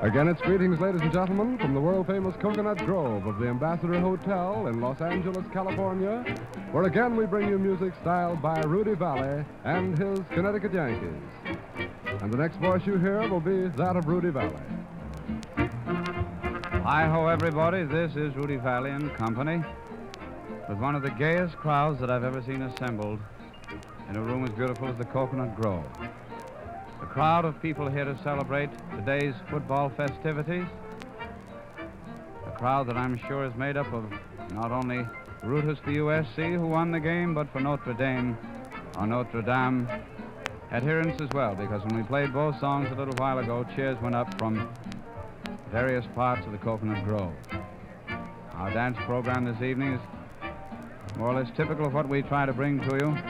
Again, it's greetings, ladies and gentlemen, from the world-famous Coconut Grove of the Ambassador Hotel in Los Angeles, California, where again we bring you music styled by Rudy Vallée and his Connecticut Yankees. And the next voice you hear will be that of Rudy Vallée. Hi-ho, everybody. This is Rudy Vallée and company with one of the gayest crowds that I've ever seen assembled in a room as beautiful as the Coconut Grove. A crowd of people here to celebrate today's football festivities. A crowd that I'm sure is made up of not only rooters for USC who won the game, but for Notre Dame or Notre Dame adherents as well, because when we played both songs a little while ago, cheers went up from various parts of the Coconut Grove. Our dance program this evening is more or less typical of what we try to bring to you.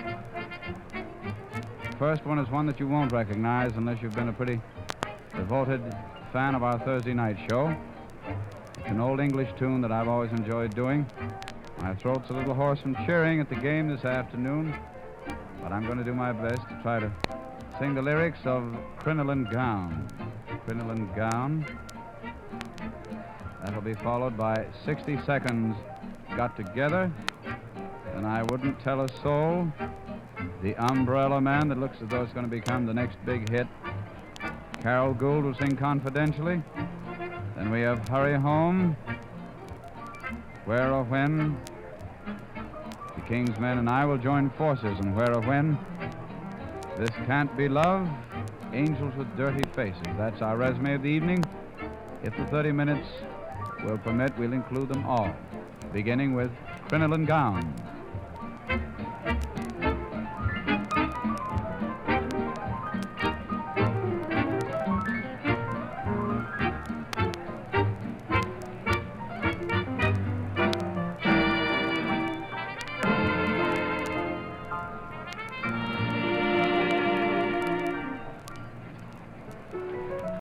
The first one is one that you won't recognize unless you've been a pretty devoted fan of our Thursday night show. It's an old English tune that I've always enjoyed doing. My throat's a little hoarse from cheering at the game this afternoon, but I'm going to do my best to try to sing the lyrics of Crinoline Gown. Crinoline Gown. That'll be followed by 60 Seconds Got Together, and I Wouldn't Tell a Soul. The Umbrella Man, that looks as though it's going to become the next big hit. Carol Gould will sing Confidentially. Then we have Hurry Home, Where or When. The King's Men and I will join forces in Where or When. This Can't Be Love, Angels with Dirty Faces. That's our resume of the evening. If the 30 minutes will permit, we'll include them all, beginning with Crinoline Gown.